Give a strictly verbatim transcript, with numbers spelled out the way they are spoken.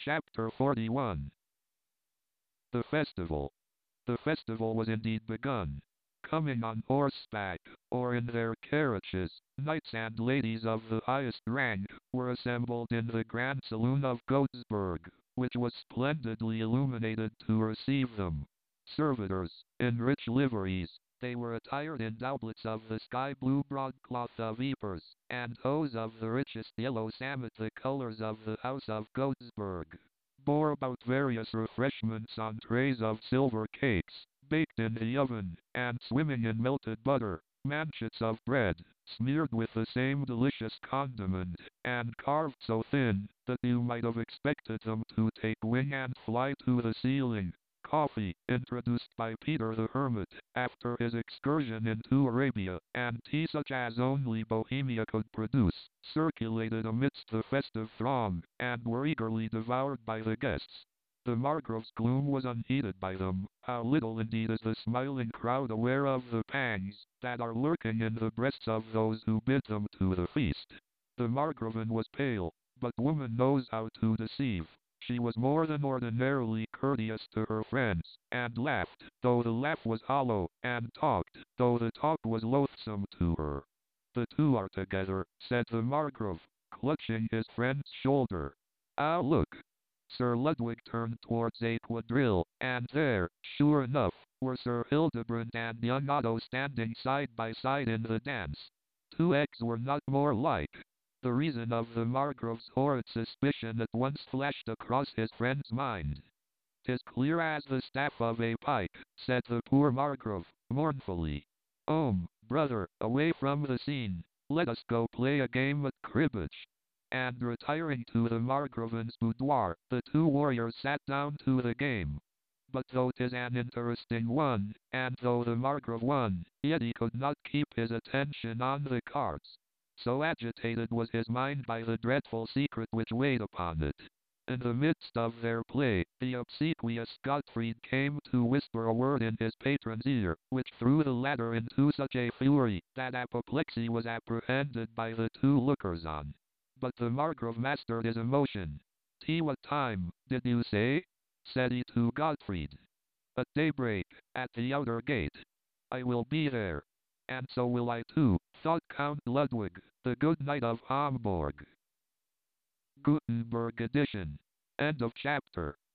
Chapter forty-one. The Festival. The festival was indeed begun. Coming on horseback, or in their carriages, knights and ladies of the highest rank were assembled in the grand saloon of Gothenburg, which was splendidly illuminated to receive them. Servitors, in rich liveries, they were attired in doublets of the sky-blue broadcloth of Ypres, and hose of the richest yellow samite, the colors of the House of Gothenburg, bore about various refreshments on trays of silver cakes, baked in the oven, and swimming in melted butter, manchets of bread, smeared with the same delicious condiment, and carved so thin, that you might have expected them to take wing and fly to the ceiling. Coffee, introduced by Peter the Hermit, after his excursion into Arabia, and tea such as only Bohemia could produce, circulated amidst the festive throng, and were eagerly devoured by the guests. The Margrave's gloom was unheeded by them. How little indeed is the smiling crowd aware of the pangs that are lurking in the breasts of those who bid them to the feast. The Margravine was pale, but woman knows how to deceive. She was more than ordinarily courteous to her friends, and laughed, though the laugh was hollow, and talked, though the talk was loathsome to her. "The two are together," said the Margrave, clutching his friend's shoulder. "Ah, look!" Sir Ludwig turned towards a quadrille, and there, sure enough, were Sir Hildebrand and young Otto standing side by side in the dance. Two eggs were not more like. The reason of the Margrave's horrid suspicion at once flashed across his friend's mind. "'Tis clear as the staff of a pike," said the poor Margrave, mournfully. "Ome, brother, away from the scene. Let us go play a game at cribbage." And retiring to the Margravine's boudoir, the two warriors sat down to the game. But though 'tis an interesting one, and though the Margrave won, yet he could not keep his attention on the cards. So agitated was his mind by the dreadful secret which weighed upon it. In the midst of their play, the obsequious Gottfried came to whisper a word in his patron's ear, which threw the latter into such a fury, that apoplexy was apprehended by the two lookers-on. But the Margrave mastered his emotion. "Tea, what time, did you say?" said he to Gottfried. "At daybreak, at the outer gate." "I will be there." "And so will I too," thought Count Ludwig, the good knight of Hamburg. Gutenberg edition. End of chapter.